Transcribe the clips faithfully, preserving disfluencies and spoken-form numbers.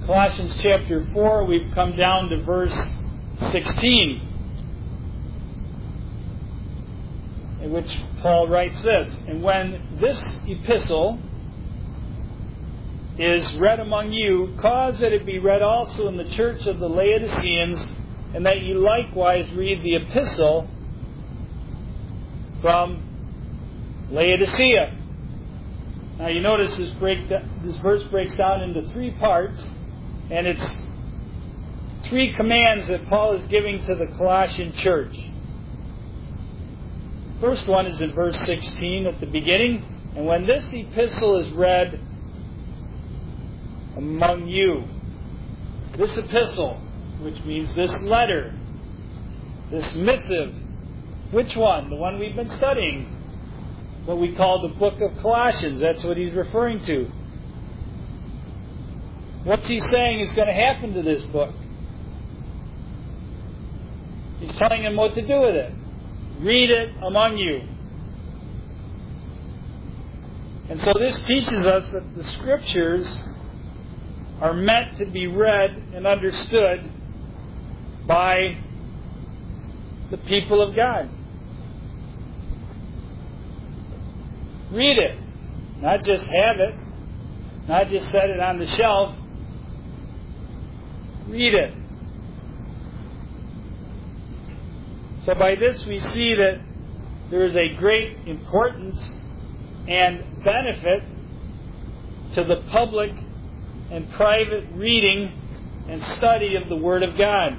Colossians chapter four, we've come down to verse sixteen, in which Paul writes this: "And when this epistle is read among you, cause that it be read also in the church of the Laodiceans, and that you likewise read the epistle from Laodicea." Now you notice this, break, this verse breaks down into three parts, and it's three commands that Paul is giving to the Colossian church. First one is in verse sixteen at the beginning. "And when this epistle is read among you," this epistle, which means this letter, this missive, which one? The one we've been studying, what we call the book of Colossians. That's what he's referring to. What's he saying is going to happen to this book? He's telling them what to do with it. Read it among you. And so this teaches us that the Scriptures are meant to be read and understood by the people of God. Read it. Not just have it. Not just set it on the shelf. Read it. So by this we see that there is a great importance and benefit to the public and private reading and study of the Word of God.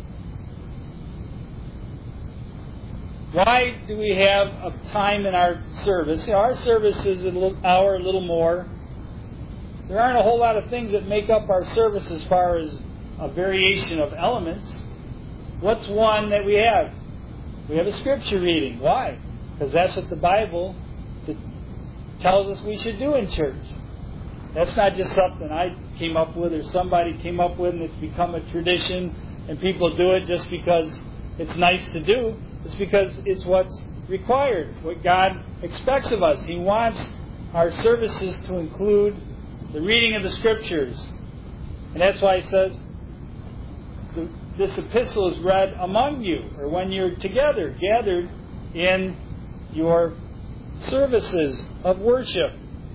Why do we have a time in our service? Our service is an hour, a little more. There aren't a whole lot of things that make up our service as far as a variation of elements. What's one that we have? We have a Scripture reading. Why? Because that's what the Bible tells us we should do in church. That's not just something I came up with or somebody came up with and it's become a tradition and people do it just because it's nice to do. It's because it's what's required, what God expects of us. He wants our services to include the reading of the Scriptures. And that's why He says this epistle is read among you, or when you're together, gathered in your services of worship.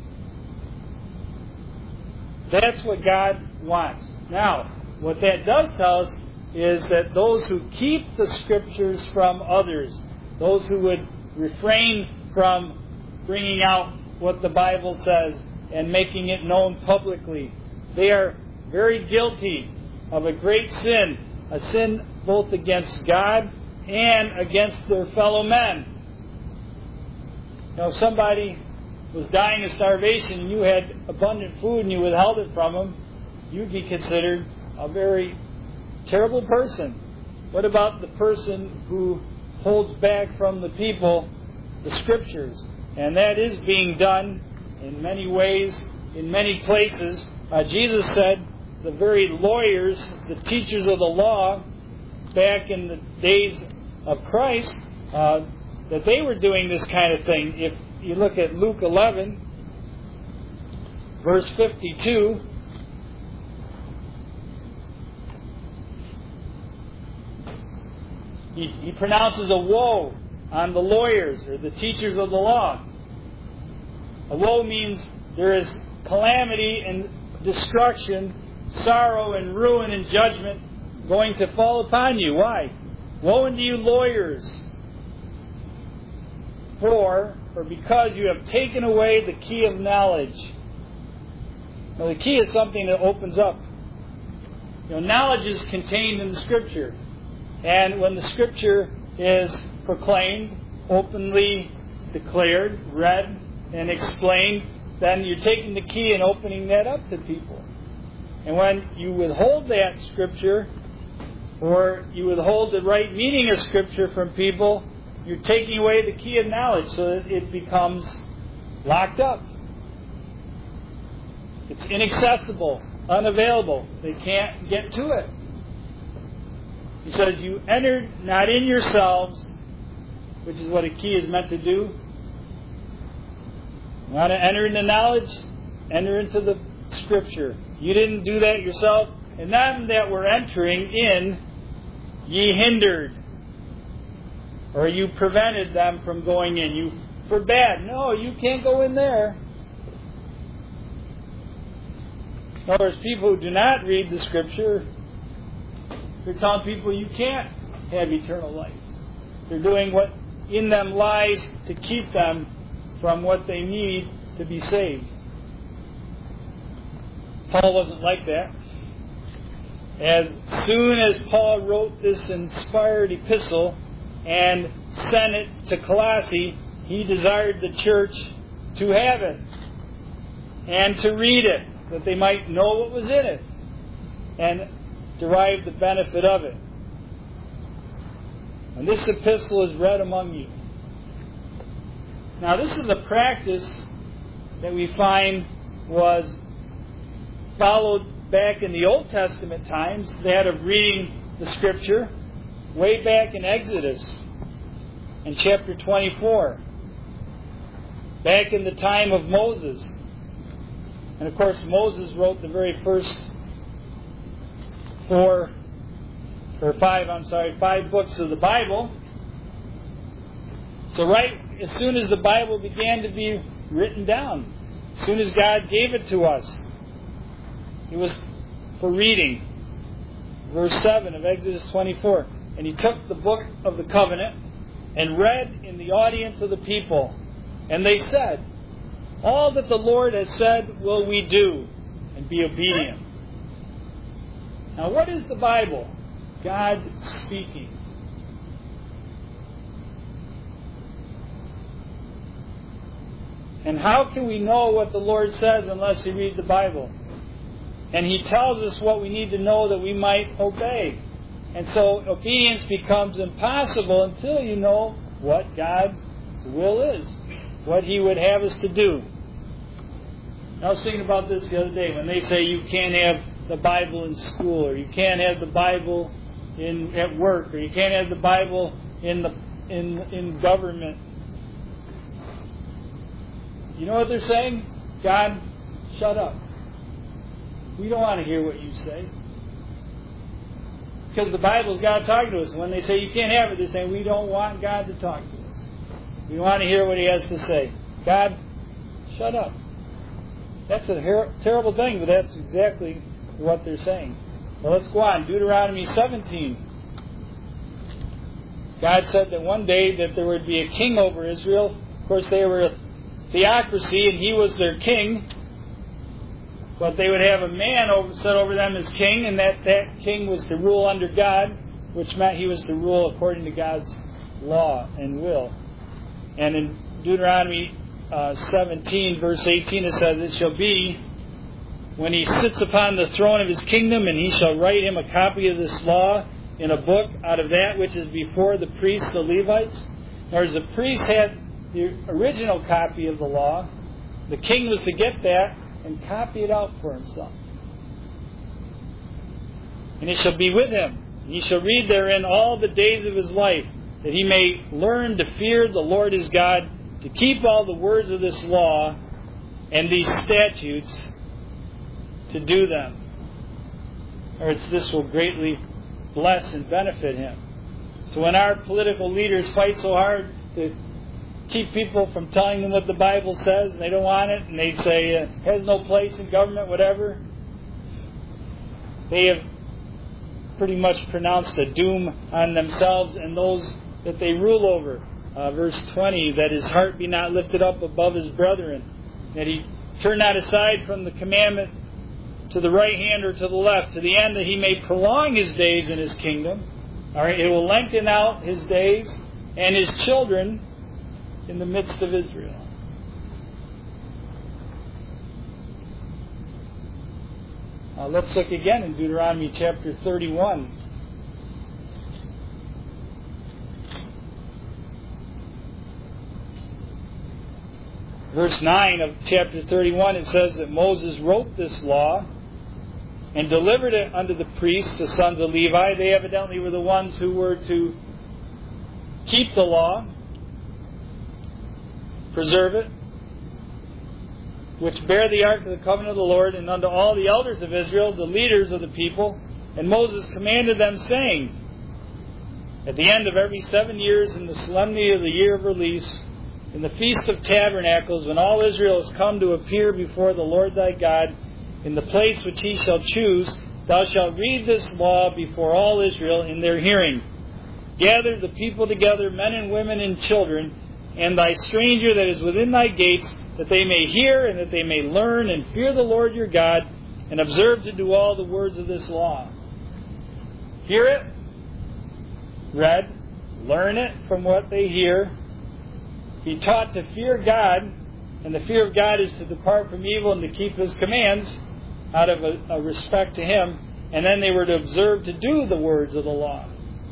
That's what God wants. Now, what that does tell us is that those who keep the Scriptures from others, those who would refrain from bringing out what the Bible says and making it known publicly, they are very guilty of a great sin, a sin both against God and against their fellow men. You know, if somebody was dying of starvation and you had abundant food and you withheld it from them, you'd be considered a very terrible person. What about the person who holds back from the people the Scriptures? And that is being done in many ways, in many places. Uh, Jesus said the very lawyers, the teachers of the law, back in the days of Christ, uh, that they were doing this kind of thing. If you look at Luke eleven, verse fifty-two, he, he pronounces a woe on the lawyers or the teachers of the law. A woe means there is calamity and destruction, sorrow and ruin and judgment going to fall upon you. Why? Woe unto you, lawyers, for or because you have taken away the key of knowledge. Now, the key is something that opens up. You know, knowledge is contained in the Scripture. And when the Scripture is proclaimed, openly declared, read, and explained, then you're taking the key and opening that up to people. And when you withhold that Scripture, or you withhold the right meaning of Scripture from people, you're taking away the key of knowledge so that it becomes locked up. It's inaccessible, unavailable. They can't get to it. He says, you entered not in yourselves, which is what a key is meant to do. You want to enter into knowledge? Enter into the Scripture. You didn't do that yourself. And them that were entering in, ye hindered. Or you prevented them from going in. You forbade. No, you can't go in there. In other words, people who do not read the Scripture, they're telling people you can't have eternal life. They're doing what in them lies to keep them from what they need to be saved. Paul wasn't like that. As soon as Paul wrote this inspired epistle and sent it to Colossae, he desired the church to have it and to read it, that they might know what was in it and derive the benefit of it. And this epistle is read among you. Now, this is a practice that we find was followed back in the Old Testament times, that of reading the Scripture, way back in Exodus in chapter twenty-four, back in the time of Moses. And of course, Moses wrote the very first four, or five, I'm sorry, five books of the Bible. So right as soon as the Bible began to be written down, as soon as God gave it to us, it was for reading. Verse seven of Exodus twenty-four. And he took the book of the covenant and read in the audience of the people. And they said, all that the Lord has said will we do, and be obedient. Now, what is the Bible? God speaking. And how can we know what the Lord says unless we read the Bible? And He tells us what we need to know that we might obey. And so obedience becomes impossible until you know what God's will is, what He would have us to do. I was thinking about this the other day when they say you can't have the Bible in school, or you can't have the Bible in at work, or you can't have the Bible in the in in government. You know what they're saying? God, shut up. We don't want to hear what you say. Because the Bible's God talking to us. When they say you can't have it, they're saying we don't want God to talk to us. We want to hear what He has to say. God, shut up. That's a her- terrible thing, but that's exactly what they're saying. Well, let's go on. Deuteronomy seventeen. God said that one day that there would be a king over Israel. Of course, they were a theocracy, and he was their king. But they would have a man over, set over them as king, and that, that king was to rule under God, which meant he was to rule according to God's law and will. And in Deuteronomy uh, seventeen, verse eighteen, it says, it shall be when he sits upon the throne of his kingdom, and he shall write him a copy of this law in a book out of that which is before the priests, the Levites. Whereas the priests had the original copy of the law, the king was to get that and copy it out for himself. And it shall be with him, and he shall read therein all the days of his life, that he may learn to fear the Lord his God, to keep all the words of this law and these statutes, to do them. Or it's, this will greatly bless and benefit him. So when our political leaders fight so hard to keep people from telling them what the Bible says, and they don't want it, and they say it has no place in government, whatever, they have pretty much pronounced a doom on themselves and those that they rule over. Uh, verse twenty, that his heart be not lifted up above his brethren, that he turn not aside from the commandment to the right hand or to the left, to the end that he may prolong his days in his kingdom. All right, it will lengthen out his days and his children in the midst of Israel. Uh, let's look again in Deuteronomy chapter thirty-one. Verse nine of chapter thirty-one, it says that Moses wrote this law and delivered it unto the priests, the sons of Levi. They evidently were the ones who were to keep the law, preserve it, which bear the ark of the covenant of the Lord, and unto all the elders of Israel, the leaders of the people. And Moses commanded them, saying, At the end of every seven years, in the solemnity of the year of release, in the Feast of Tabernacles, when all Israel is come to appear before the Lord thy God, in the place which he shall choose, thou shalt read this law before all Israel in their hearing. Gather the people together, men and women and children, and thy stranger that is within thy gates, that they may hear and that they may learn and fear the Lord your God, and observe to do all the words of this law. Hear it, read, learn it from what they hear, be taught to fear God, and the fear of God is to depart from evil and to keep His commands out of a, a respect to Him, and then they were to observe to do the words of the law.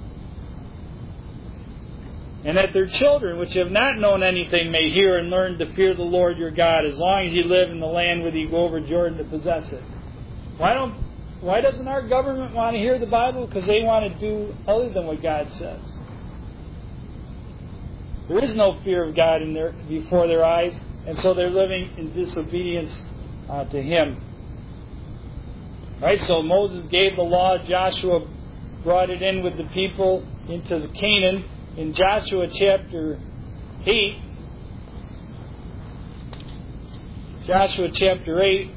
And that their children, which have not known anything, may hear and learn to fear the Lord your God, as long as ye live in the land whither you go over Jordan to possess it. Why don't? Why doesn't our government want to hear the Bible? Because they want to do other than what God says. There is no fear of God in their, before their eyes, and so they're living in disobedience uh, to Him. Right? So Moses gave the law. Joshua brought it in with the people into Canaan. In Joshua chapter eight, Joshua chapter eight,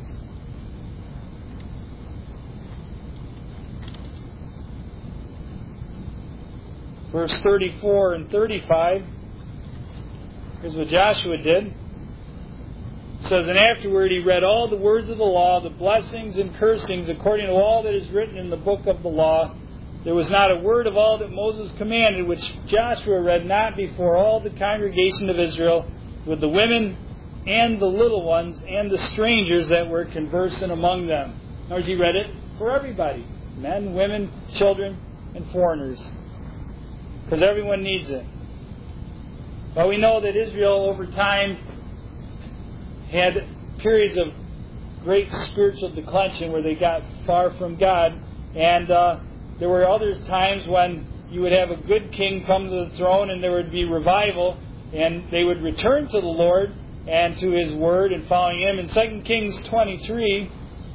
verse thirty-four and thirty-five, here's what Joshua did. It says, And afterward he read all the words of the law, the blessings and cursings, according to all that is written in the book of the law. There was not a word of all that Moses commanded, which Joshua read not before all the congregation of Israel, with the women and the little ones and the strangers that were conversing among them. In other words, he read it for everybody. Men, women, children, and foreigners. Because everyone needs it. But we know that Israel over time had periods of great spiritual declension where they got far from God. And uh, there were other times when you would have a good king come to the throne and there would be revival and they would return to the Lord and to His Word and following Him. In Second Kings twenty-three,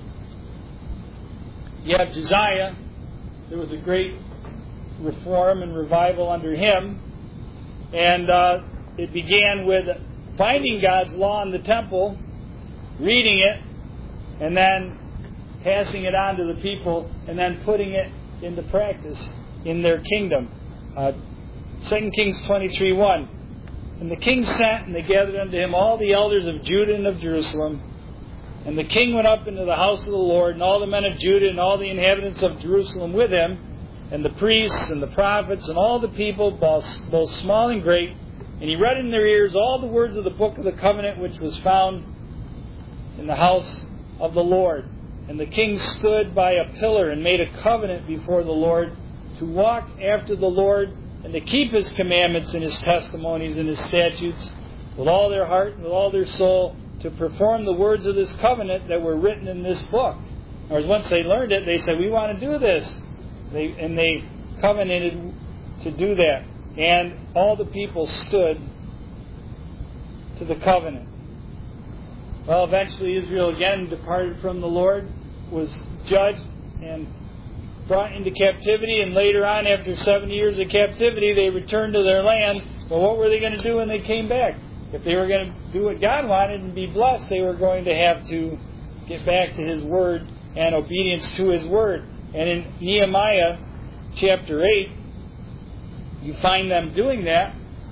you have Josiah. There was a great reform and revival under him. And uh, it began with finding God's law in the temple, reading it, and then passing it on to the people, and then putting it into practice in their kingdom. Uh, Second Kings twenty-three one. And the king sent, and they gathered unto him all the elders of Judah and of Jerusalem. And the king went up into the house of the Lord, and all the men of Judah and all the inhabitants of Jerusalem with him, and the priests and the prophets and all the people, both, both small and great. And he read in their ears all the words of the book of the covenant, which was found in the house of the Lord. And the king stood by a pillar and made a covenant before the Lord to walk after the Lord and to keep His commandments and His testimonies and His statutes with all their heart and with all their soul, to perform the words of this covenant that were written in this book. Or once they learned it, they said, we want to do this. They, and they covenanted to do that. And all the people stood to the covenant. Well, eventually Israel again departed from the Lord, was judged and brought into captivity, and later on, after seventy years of captivity, they returned to their land. But what were they going to do when they came back? If they were going to do what God wanted and be blessed, they were going to have to get back to His Word and obedience to His Word. And in Nehemiah chapter eight, you find them doing that.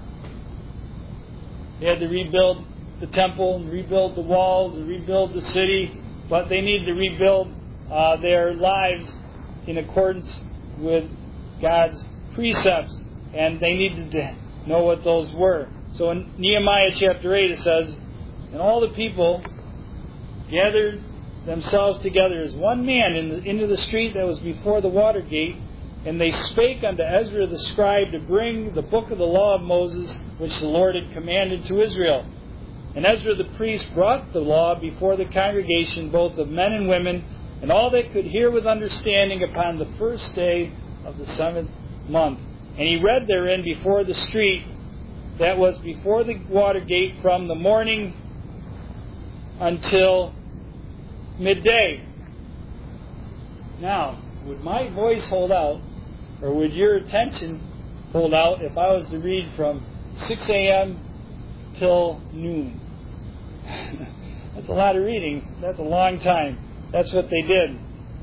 They had to rebuild the temple and rebuild the walls and rebuild the city, but they needed to rebuild uh, their lives in accordance with God's precepts, and they needed to know what those were. So in Nehemiah chapter eight it says, And all the people gathered themselves together as one man in the, into the street that was before the water gate, and they spake unto Ezra the scribe to bring the book of the law of Moses, which the Lord had commanded to Israel. And Ezra the priest brought the law before the congregation, both of men and women, and all that could hear with understanding, upon the first day of the seventh month. And he read therein before the street that was before the water gate from the morning until midday. Now, would my voice hold out, or would your attention hold out if I was to read from six a.m. till noon? That's a lot of reading. That's a long time. That's what they did.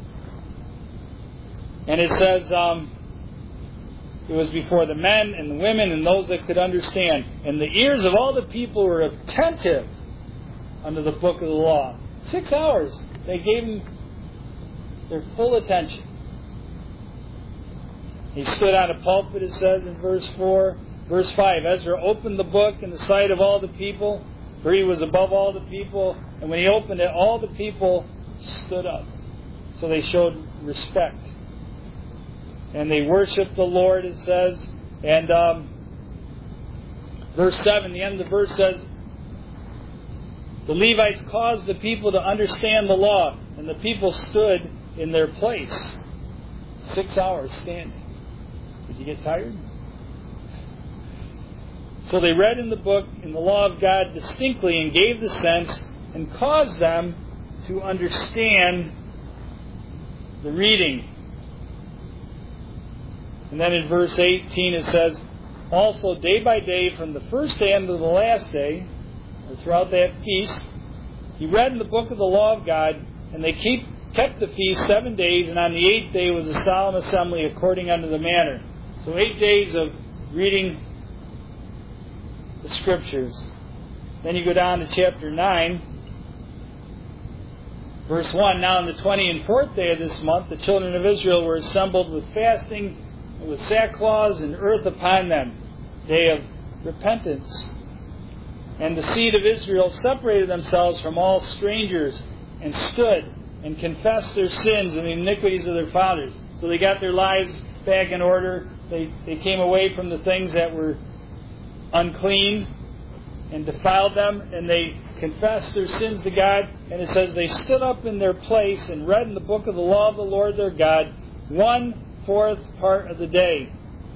And it says um, it was before the men and the women and those that could understand. And the ears of all the people were attentive unto the book of the law. Six hours. They gave him their full attention. He stood on a pulpit, it says in verse four. Verse five, Ezra opened the book in the sight of all the people, for he was above all the people. And when he opened it, all the people stood up. So they showed respect. And they worshiped the Lord, it says. And um, verse seven, the end of the verse says, the Levites caused the people to understand the law, and the people stood in their place. Six hours standing. Did you get tired? So they read in the book, in the law of God distinctly, and gave the sense, and caused them to understand the reading. And then in verse eighteen it says, also day by day, from the first day unto the last day, or throughout that feast, he read in the book of the law of God, and they keep, kept the feast seven days, and on the eighth day was a solemn assembly according unto the manner. So eight days of reading the Scriptures. Then you go down to chapter nine, verse one. Now on the twentieth and fourth day of this month, the children of Israel were assembled with fasting, and with sackcloth and earth upon them, day of repentance. And the seed of Israel separated themselves from all strangers, and stood and confessed their sins and the iniquities of their fathers. So they got their lives back in order. They, they came away from the things that were unclean and defiled them, and they confessed their sins to God. And it says they stood up in their place and read in the book of the law of the Lord their God one fourth part of the day.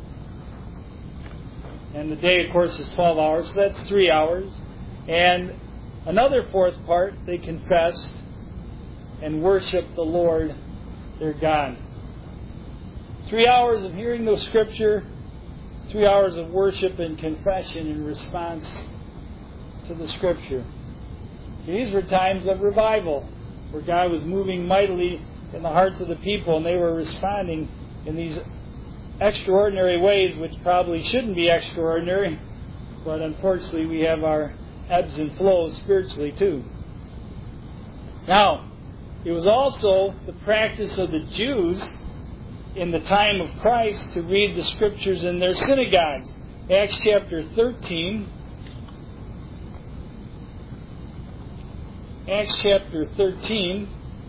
And the day, of course, is twelve hours, so that's three hours. And another fourth part, they confessed and worshiped the Lord their God. Three hours of hearing the Scripture, three hours of worship and confession in response to the Scripture. So these were times of revival, where God was moving mightily in the hearts of the people, and they were responding in these extraordinary ways, which probably shouldn't be extraordinary, but unfortunately we have our ebbs and flows spiritually too. Now, it was also the practice of the Jews in the time of Christ to read the Scriptures in their synagogues. Acts chapter thirteen. Acts chapter thirteen.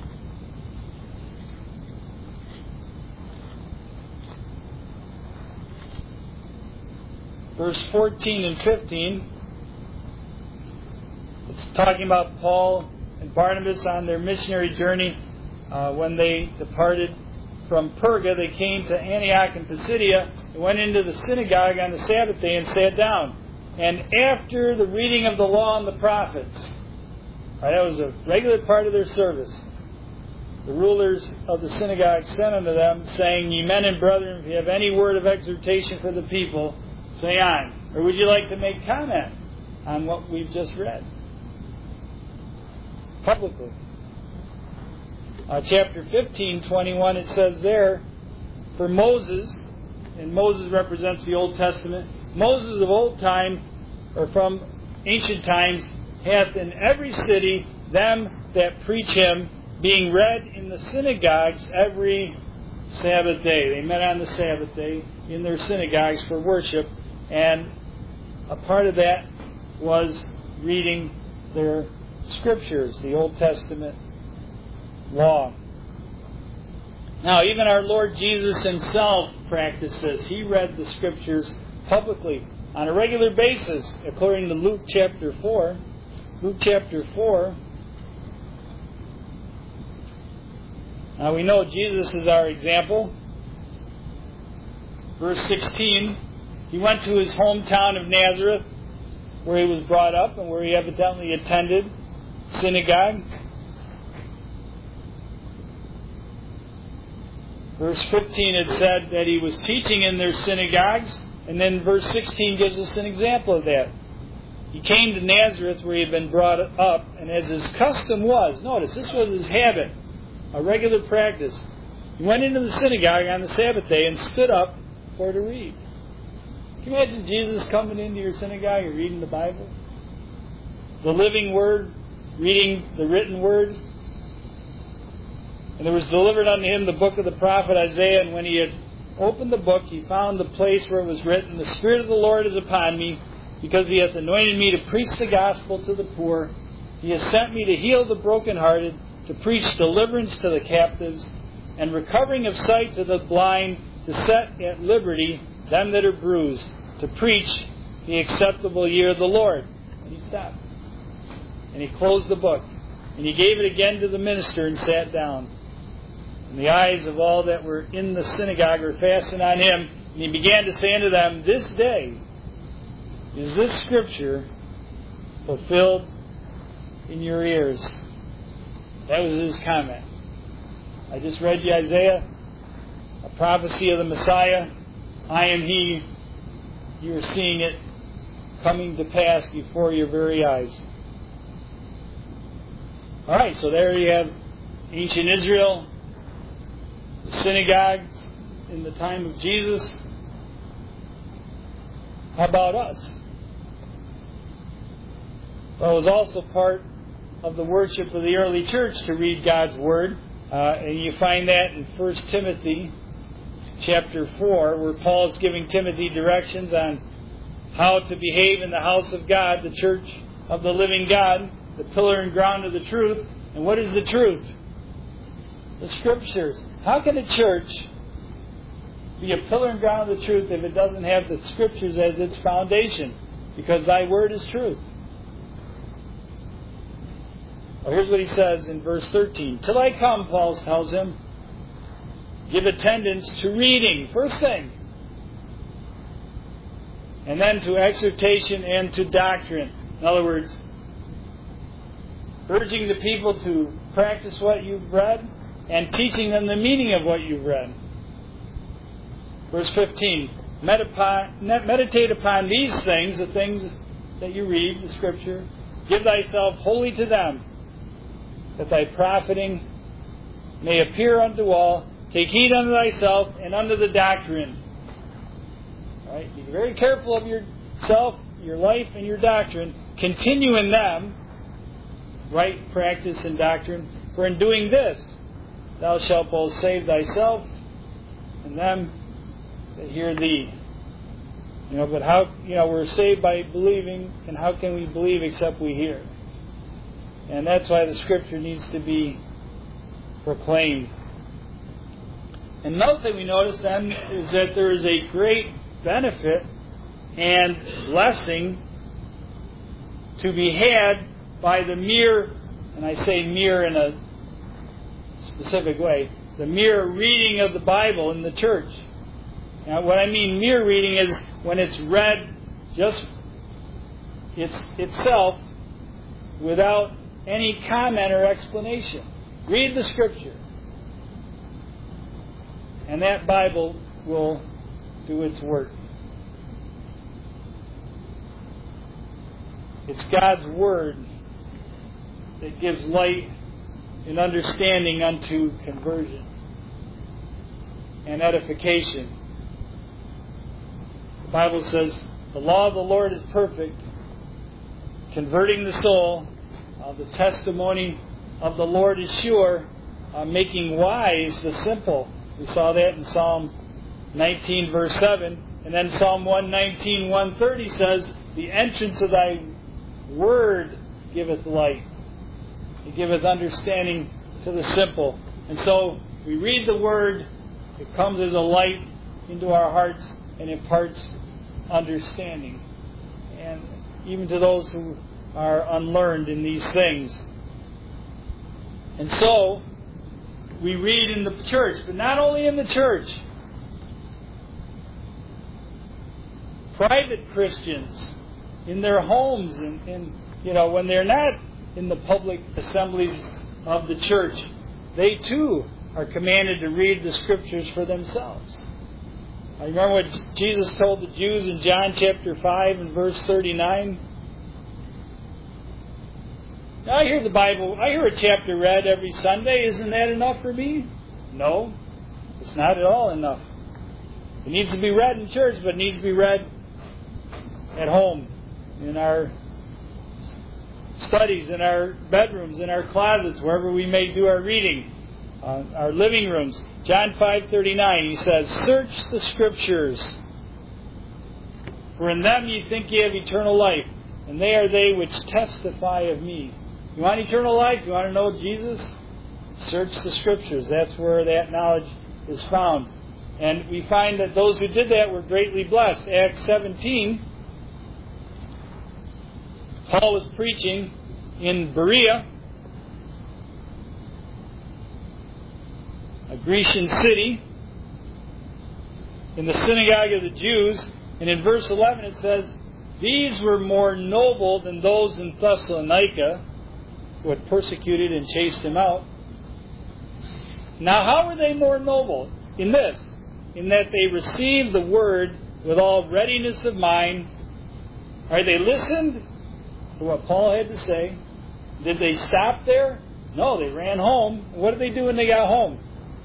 Verse fourteen and fifteen. It's talking about Paul and Barnabas on their missionary journey. Uh, when they departed from Perga, they came to Antioch and Pisidia and went into the synagogue on the Sabbath day and sat down. And after the reading of the law and the prophets, right, that was a regular part of their service, the rulers of the synagogue sent unto them, saying, Ye men and brethren, if you have any word of exhortation for the people, say on. Or would you like to make comment on what we've just read? Publicly. Uh, chapter fifteen, twenty-one, it says there, for Moses, and Moses represents the Old Testament, Moses of old time, or from ancient times, hath in every city them that preach him, being read in the synagogues every Sabbath day. They met on the Sabbath day in their synagogues for worship, and a part of that was reading their Scriptures, the Old Testament law. Now, even our Lord Jesus himself practiced this. He read the Scriptures publicly on a regular basis, according to Luke chapter four. Luke chapter four. Now, we know Jesus is our example. Verse sixteen, he went to his hometown of Nazareth, where he was brought up and where he evidently attended synagogue. Verse fifteen had said that he was teaching in their synagogues, and then verse sixteen gives us an example of that. He came to Nazareth where he had been brought up, and as his custom was, notice, this was his habit, a regular practice. He went into the synagogue on the Sabbath day and stood up for to read. Can you imagine Jesus coming into your synagogue and reading the Bible? The living Word, reading the written Word. And there was delivered unto him the book of the prophet Isaiah, and when he had opened the book, he found the place where it was written, The Spirit of the Lord is upon me, because he hath anointed me to preach the gospel to the poor. He has sent me to heal the brokenhearted, to preach deliverance to the captives, and recovering of sight to the blind, to set at liberty them that are bruised, to preach the acceptable year of the Lord. And he stopped. And he closed the book. And he gave it again to the minister and sat down. And the eyes of all that were in the synagogue were fastened on him. And he began to say unto them, This day is this scripture fulfilled in your ears. That was his comment. I just read you Isaiah, a prophecy of the Messiah. I am he. You are seeing it coming to pass before your very eyes. All right, so there you have ancient Israel, the synagogues in the time of Jesus. How about us? Well, it was also part of the worship of the early church to read God's Word. Uh, and you find that in First Timothy chapter four, where Paul is giving Timothy directions on how to behave in the house of God, the church of the living God, the pillar and ground of the truth. And what is the truth? The Scriptures. How can a church be a pillar and ground of the truth if it doesn't have the Scriptures as its foundation? Because thy word is truth. Well, here's what he says in verse thirteen. Till I come, Paul tells him, give attendance to reading, first thing. And then to exhortation and to doctrine. In other words, urging the people to practice what you've read and teaching them the meaning of what you've read. Verse fifteen. Meditate upon these things, the things that you read, the Scripture. Give thyself wholly to them, that thy profiting may appear unto all. Take heed unto thyself and unto the doctrine. All right? Be very careful of yourself, your life, and your doctrine. Continue in them, right practice and doctrine. For in doing this, thou shalt both save thyself and them that hear thee. You know, but how, you know, we're saved by believing, and how can we believe except we hear? And that's why the Scripture needs to be proclaimed. And another thing we notice then is that there is a great benefit and blessing to be had by the mere, and I say mere in a specific way, the mere reading of the Bible in the church. Now, what I mean mere reading is when it's read just it's itself without any comment or explanation. Read the Scripture. And that Bible will do its work. It's God's Word that gives light and understanding unto conversion and edification. The Bible says, the law of the Lord is perfect, converting the soul. Uh, the testimony of the Lord is sure, uh, making wise the simple. We saw that in Psalm nineteen, verse seven. And then Psalm one nineteen, one thirty says, the entrance of thy word giveth light. It giveth understanding to the simple. And so we read the Word, it comes as a light into our hearts and imparts understanding. And even to those who are unlearned in these things. And so, we read in the church, but not only in the church. Private Christians in their homes and, and you know, when they're not in the public assemblies of the church, they too are commanded to read the Scriptures for themselves. I remember what Jesus told the Jews in John chapter five and verse thirty-nine. Now, I hear the Bible, I hear a chapter read every Sunday. Isn't that enough for me? No, it's not at all enough. It needs to be read in church, but it needs to be read at home, in our studies, in our bedrooms, in our closets, wherever we may do our reading, uh, our living rooms. John five thirty-nine, he says, "Search the Scriptures, for in them ye think ye have eternal life, and they are they which testify of me." You want eternal life? You want to know Jesus? Search the Scriptures. That's where that knowledge is found. And we find that those who did that were greatly blessed. Acts seventeen, Paul was preaching in Berea, a Grecian city, in the synagogue of the Jews. And in verse eleven it says, "These were more noble than those in Thessalonica, who had persecuted and chased him out." Now, how were they more noble? In this, in that they received the word with all readiness of mind. Right, they listened to what Paul had to say. Did they stop there? No, they ran home. What did they do when they got home?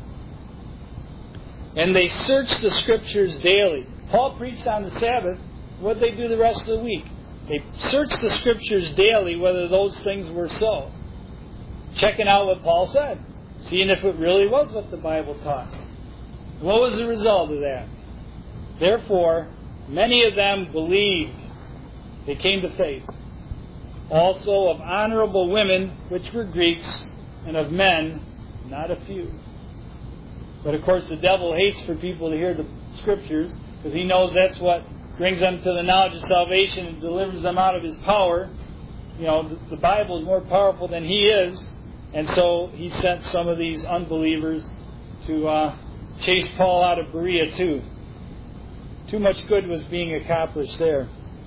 And they searched the Scriptures daily. Paul preached on the Sabbath. What did they do the rest of the week? They searched the Scriptures daily whether those things were so. Checking out what Paul said. Seeing if it really was what the Bible taught. What was the result of that? Therefore, many of them believed. They came to faith. Also of honorable women, which were Greeks, and of men, not a few. But of course the devil hates for people to hear the Scriptures, because he knows that's what brings them to the knowledge of salvation and delivers them out of his power. You know, the, the Bible is more powerful than he is, and so he sent some of these unbelievers to uh, chase Paul out of Berea too. Too much good was being accomplished there.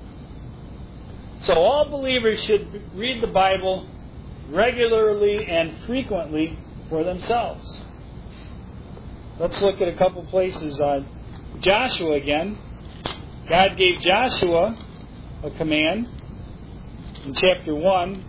So all believers should read the Bible regularly and frequently for themselves. Let's look at a couple places on Joshua again. God gave Joshua a command in chapter one.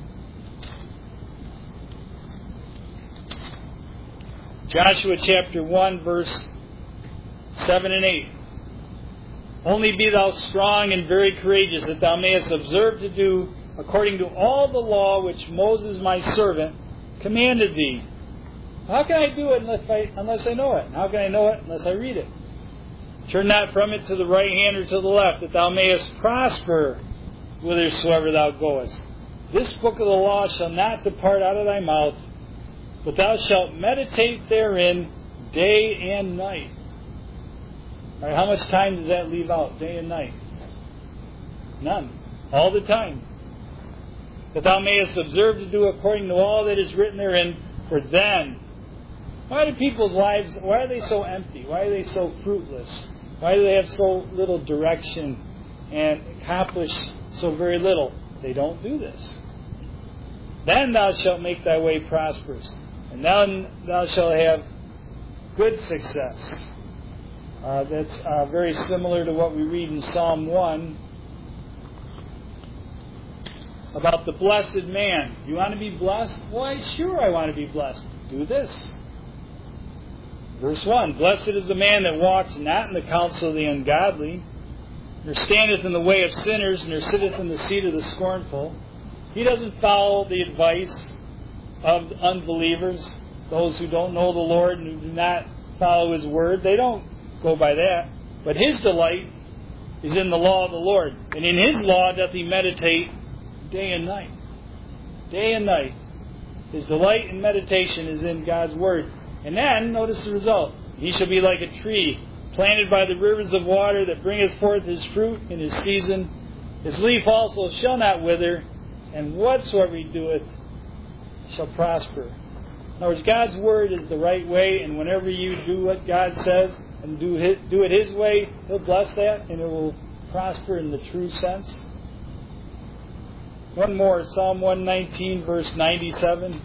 Joshua chapter one, verse seven and eight. "Only be thou strong and very courageous, that thou mayest observe to do according to all the law which Moses my servant commanded thee." How can I do it unless I, unless I know it? How can I know it unless I read it? "Turn not from it to the right hand or to the left, that thou mayest prosper whithersoever thou goest. This book of the law shall not depart out of thy mouth, but thou shalt meditate therein day and night." All right, how much time does that leave out, day and night? None. All the time. "That thou mayest observe to do according to all that is written therein, for then..." Why do people's lives, why are they so empty? Why are they so fruitless? Why do they have so little direction and accomplish so very little? They don't do this. "Then thou shalt make thy way prosperous, and then thou shalt have good success." Uh, that's uh, very similar to what we read in Psalm one about the blessed man. You want to be blessed? Why, sure I want to be blessed. Do this. Verse one, "Blessed is the man that walks not in the counsel of the ungodly, nor standeth in the way of sinners, nor sitteth in the seat of the scornful." He doesn't follow the advice of unbelievers, those who don't know the Lord and who do not follow His word. They don't go by that. But his delight is in the law of the Lord, and in His law doth he meditate day and night. Day and night. His delight and meditation is in God's word. And then, notice the result. "He shall be like a tree planted by the rivers of water, that bringeth forth his fruit in his season. His leaf also shall not wither, and whatsoever he doeth shall prosper." In other words, God's word is the right way, and whenever you do what God says and do his, do it His way, He'll bless that, and it will prosper in the true sense. One more, Psalm one nineteen, verse ninety-seven.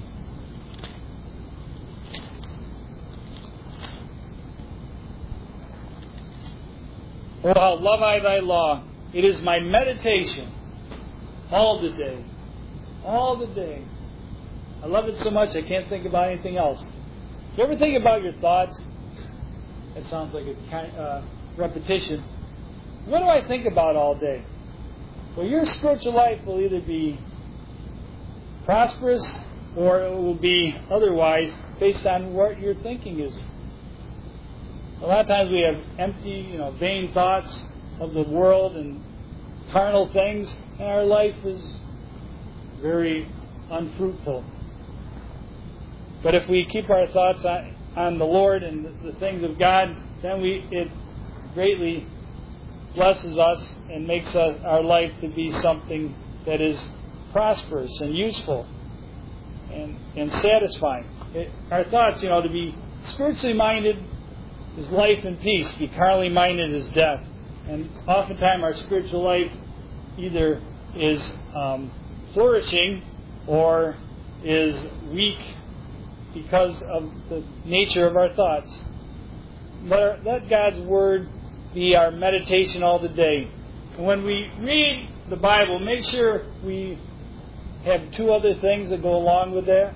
Oh, how love I thy law. It is my meditation all the day. All the day. I love it so much I can't think about anything else. You ever think about your thoughts? It sounds like a kind uh, repetition. What do I think about all day? Well, your spiritual life will either be prosperous or it will be otherwise based on what your thinking is. A lot of times we have empty, you know, vain thoughts of the world and carnal things, and our life is very unfruitful. But if we keep our thoughts on, on the Lord and the, the things of God, then we it greatly blesses us and makes us, our life to be something that is prosperous and useful and, and satisfying. It, our thoughts, you know, to be spiritually minded is life and peace. Be carnally minded is death. And oftentimes our spiritual life either is um, flourishing or is weak because of the nature of our thoughts. Let, our, let God's Word be our meditation all the day. And when we read the Bible, make sure we have two other things that go along with that.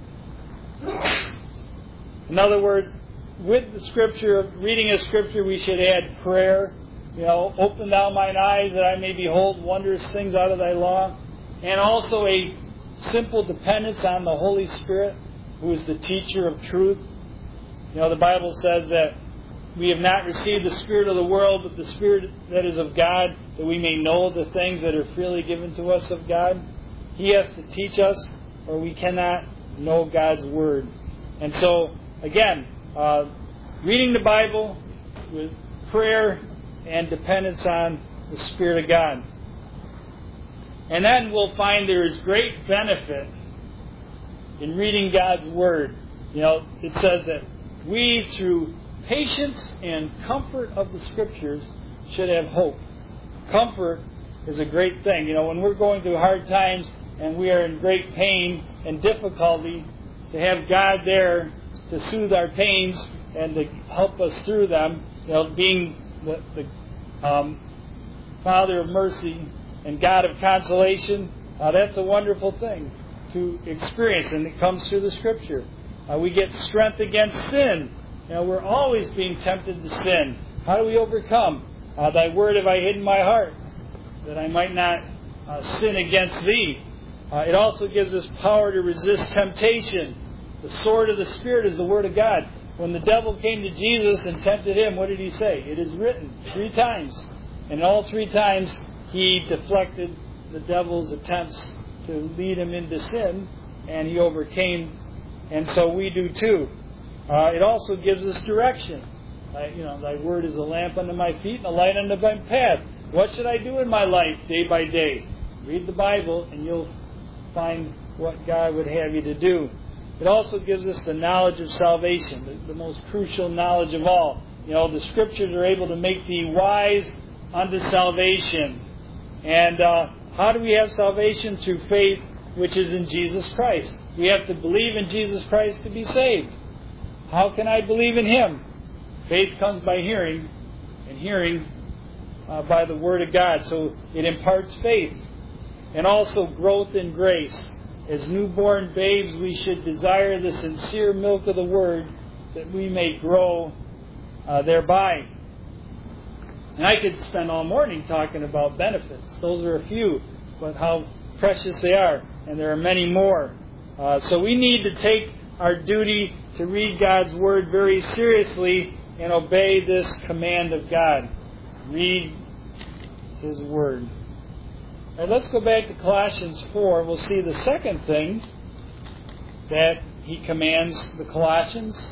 In other words, with the Scripture, reading of Scripture, we should add prayer. You know, open thou mine eyes that I may behold wondrous things out of thy law. And also a simple dependence on the Holy Spirit, who is the teacher of truth. You know, the Bible says that we have not received the spirit of the world, but the Spirit that is of God, that we may know the things that are freely given to us of God. He has to teach us, or we cannot know God's Word. And so, again, uh, reading the Bible with prayer and dependence on the Spirit of God. And then we'll find there is great benefit in reading God's Word. You know, it says that we, through patience and comfort of the Scriptures, should have hope. Comfort is a great thing. You know, when we're going through hard times and we are in great pain and difficulty, to have God there to soothe our pains and to help us through them, you know, being the, the um, Father of mercy and God of consolation, uh, that's a wonderful thing to experience, and it comes through the Scripture. Uh, we get strength against sin. You know, we're always being tempted to sin. How do we overcome? Uh, Thy word have I hid in my heart, that I might not uh, sin against Thee. Uh, it also gives us power to resist temptation. The sword of the Spirit is the Word of God. When the devil came to Jesus and tempted Him, what did He say? It is written three times. And all three times He deflected the devil's attempts to lead him into sin, and He overcame. And so we do too. Uh, it also gives us direction. I, you know, Thy word is a lamp unto my feet and a light unto my path. What should I do in my life day by day? Read the Bible and you'll find what God would have you to do. It also gives us the knowledge of salvation, the, the most crucial knowledge of all. You know, the Scriptures are able to make thee wise unto salvation. And uh, how do we have salvation? Through faith, which is in Jesus Christ. We have to believe in Jesus Christ to be saved. How can I believe in Him? Faith comes by hearing, and hearing uh, by the Word of God. So it imparts faith. And also growth in grace. As newborn babes, we should desire the sincere milk of the Word, that we may grow uh, thereby. And I could spend all morning talking about benefits. Those are a few, but how precious they are. And there are many more. Uh, so we need to take our duty to read God's Word very seriously and obey this command of God. Read His Word. All right, let's go back to Colossians four. We'll see the second thing that he commands the Colossians.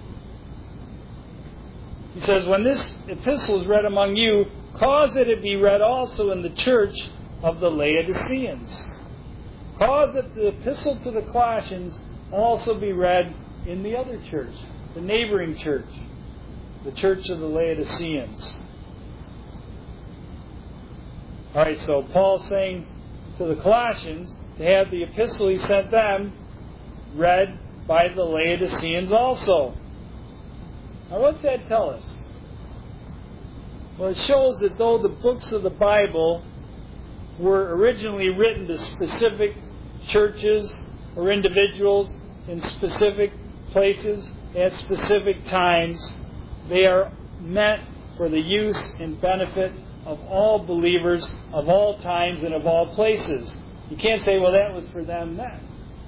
He says, when this epistle is read among you, cause that it be read also in the church of the Laodiceans. Cause that the epistle to the Colossians also be read in the other church, the neighboring church, the church of the Laodiceans. All right, so Paul's saying to the Colossians to have the epistle he sent them read by the Laodiceans also. Now what's that tell us? Well, it shows that though the books of the Bible were originally written to specific churches or individuals in specific places at specific times, they are meant for the use and benefit of all believers of all times and of all places. You can't say, well, that was for them then.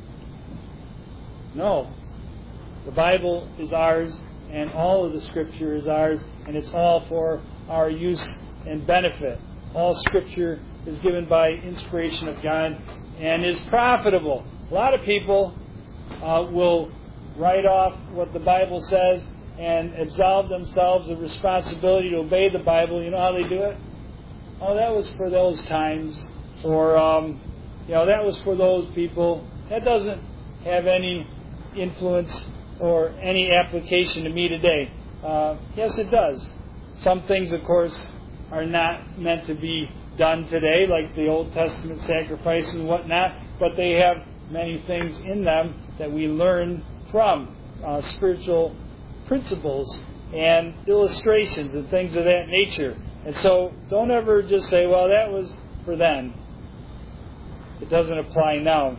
No. The Bible is ours, and all of the Scripture is ours, and it's all for our use and benefit. All Scripture is given by inspiration of God and is profitable. A lot of people uh, will write off what the Bible says and absolve themselves of responsibility to obey the Bible. You know how they do it? Oh, that was for those times. Or, um, you know, that was for those people. That doesn't have any influence or any application to me today. Uh, yes, it does. Some things, of course, are not meant to be done today, like the Old Testament sacrifices and whatnot, but they have many things in them that we learn from uh, spiritual principles and illustrations and things of that nature. And so don't ever just say, well, that was for then. It doesn't apply now.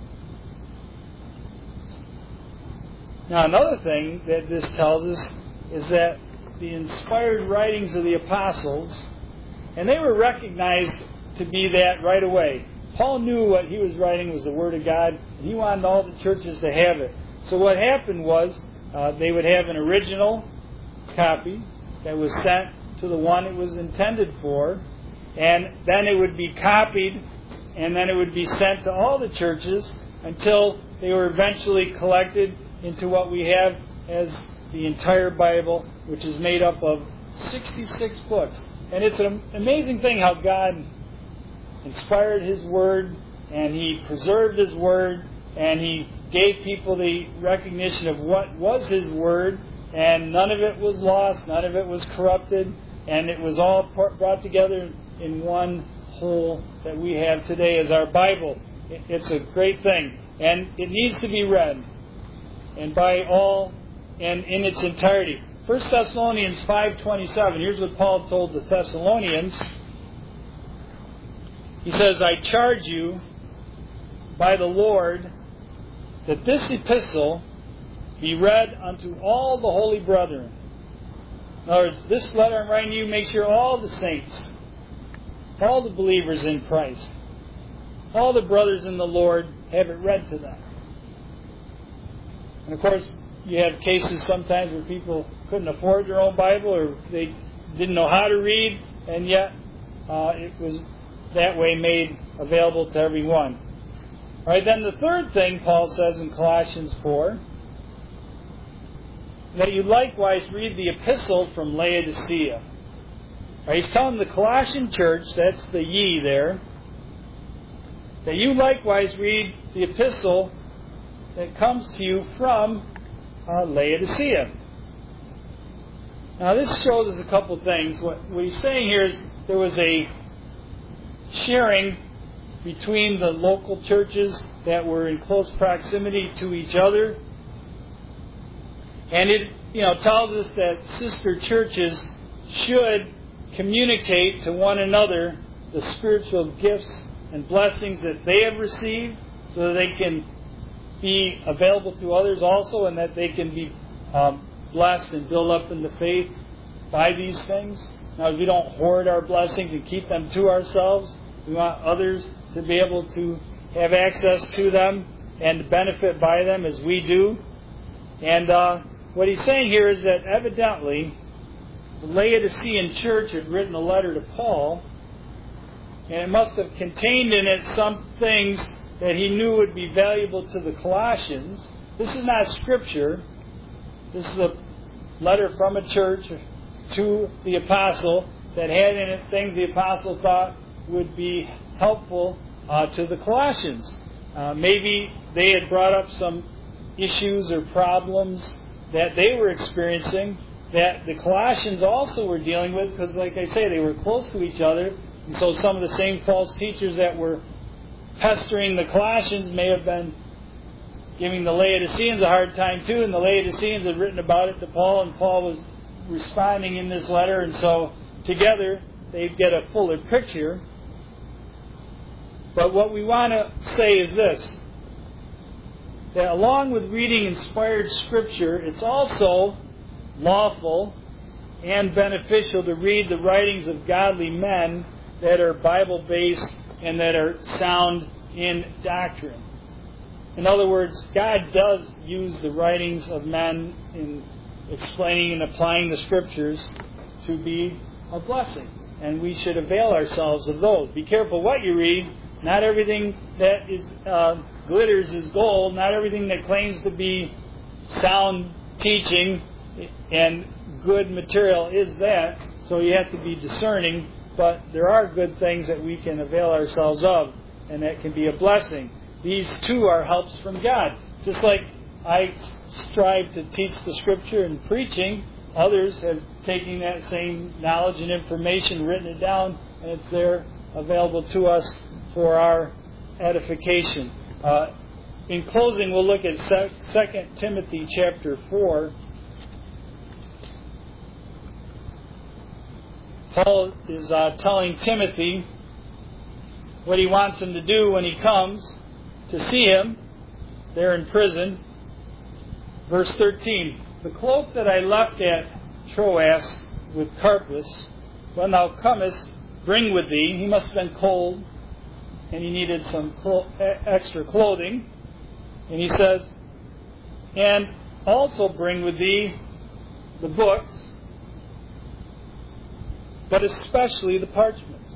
Now, another thing that this tells us is that the inspired writings of the apostles, and they were recognized to be that right away. Paul knew what he was writing was the Word of God, and he wanted all the churches to have it. So what happened was uh, they would have an original copy that was sent to the one it was intended for, and then it would be copied, and then it would be sent to all the churches until they were eventually collected into what we have as the entire Bible, which is made up of sixty-six books. And it's an amazing thing how God inspired His Word, and He preserved His Word, and He gave people the recognition of what was His Word, and none of it was lost, none of it was corrupted, and it was all brought together in one whole that we have today as our Bible. It's a great thing, and it needs to be read, and by all, and in its entirety. First Thessalonians five twenty-seven, here's what Paul told the Thessalonians. He says, I charge you by the Lord that this epistle be read unto all the holy brethren. In other words, this letter I'm writing to you, make sure all the saints, all the believers in Christ, all the brothers in the Lord have it read to them. And of course, you have cases sometimes where people couldn't afford their own Bible, or they didn't know how to read, and yet uh, it was that way made available to everyone. All right, then the third thing Paul says in Colossians four, that you likewise read the epistle from Laodicea. All right, he's telling the Colossian church, that's the ye there, that you likewise read the epistle that comes to you from uh, Laodicea. Now this shows us a couple things. What, what he's saying here is there was a sharing between the local churches that were in close proximity to each other. And it, you know, tells us that sister churches should communicate to one another the spiritual gifts and blessings that they have received, so that they can be available to others also, and that they can be um, blessed and built up in the faith by these things. Now, we don't hoard our blessings and keep them to ourselves. We want others to be able to have access to them and to benefit by them as we do. And uh, what he's saying here is that evidently the Laodicean church had written a letter to Paul, and it must have contained in it some things that he knew would be valuable to the Colossians. This is not Scripture. This is a letter from a church to the apostle that had in it things the apostle thought would be helpful uh, to the Colossians. Uh, maybe they had brought up some issues or problems that they were experiencing that the Colossians also were dealing with, because like I say, they were close to each other, and so some of the same false teachers that were pestering the Colossians may have been giving the Laodiceans a hard time too, and the Laodiceans had written about it to Paul, and Paul was responding in this letter, and so together they get a fuller picture. But what we want to say is this, that along with reading inspired Scripture, it's also lawful and beneficial to read the writings of godly men that are Bible-based and that are sound in doctrine. In other words, God does use the writings of men in explaining and applying the Scriptures to be a blessing, and we should avail ourselves of those. Be careful what you read. Not everything that is uh, glitters is gold. Not everything that claims to be sound teaching and good material is that. So you have to be discerning. But there are good things that we can avail ourselves of, and that can be a blessing. These too are helps from God. Just like I strive to teach the Scripture in preaching, others have taken that same knowledge and information, written it down, and it's there available to us for our edification. Uh, in closing, we'll look at Second Timothy chapter four. Paul is uh, telling Timothy what he wants him to do when he comes to see him there in prison. Verse thirteen, the cloak that I left at Troas with Carpus, when thou comest, bring with thee. He must have been cold, and he needed some clo- extra clothing. And he says, and also bring with thee the books, but especially the parchments.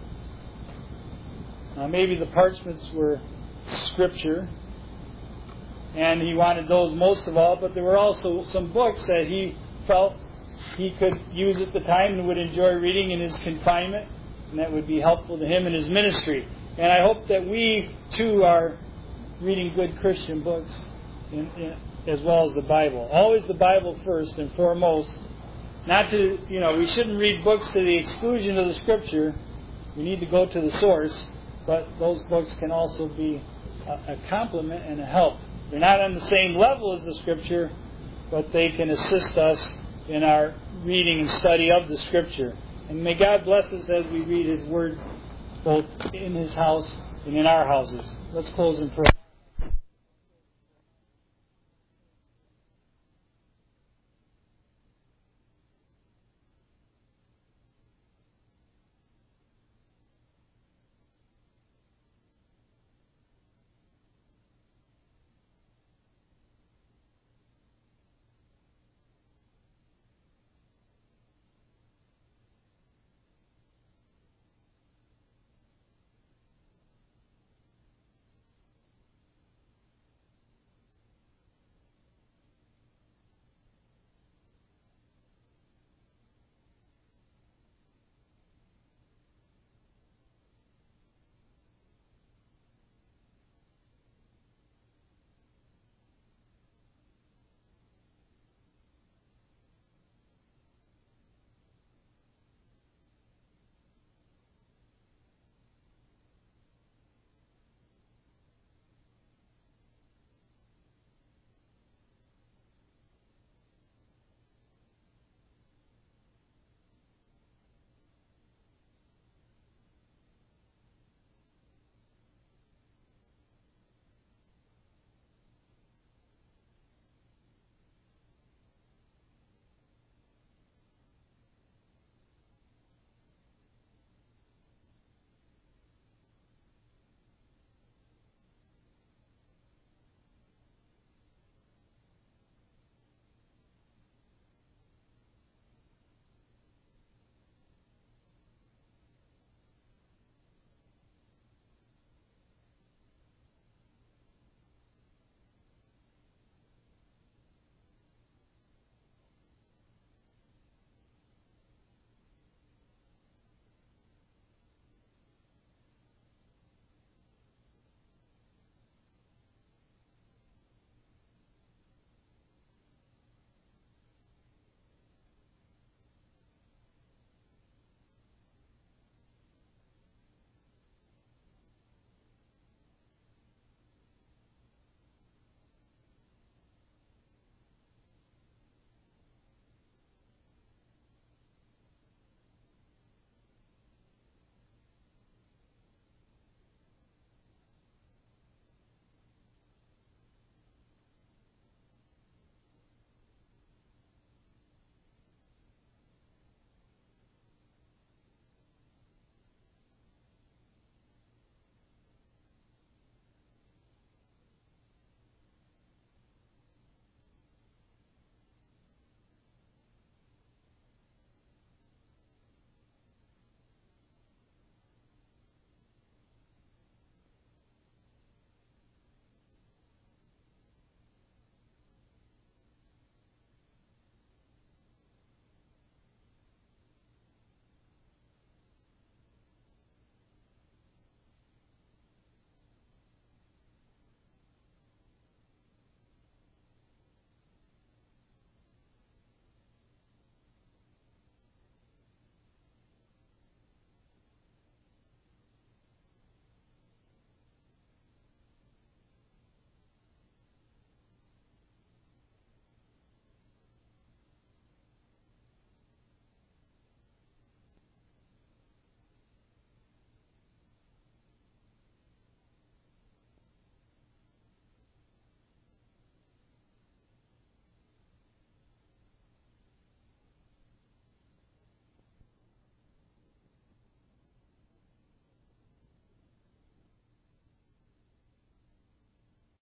Now, maybe the parchments were Scripture, and he wanted those most of all, but there were also some books that he felt he could use at the time and would enjoy reading in his confinement, and that would be helpful to him in his ministry. And I hope that we, too, are reading good Christian books in, in, as well as the Bible. Always the Bible first and foremost. Not to, you know, we shouldn't read books to the exclusion of the Scripture. We need to go to the source, but those books can also be a, a complement and a help. They're not on the same level as the Scripture, but they can assist us in our reading and study of the Scripture. And may God bless us as we read His Word both in His house and in our houses. Let's close in prayer.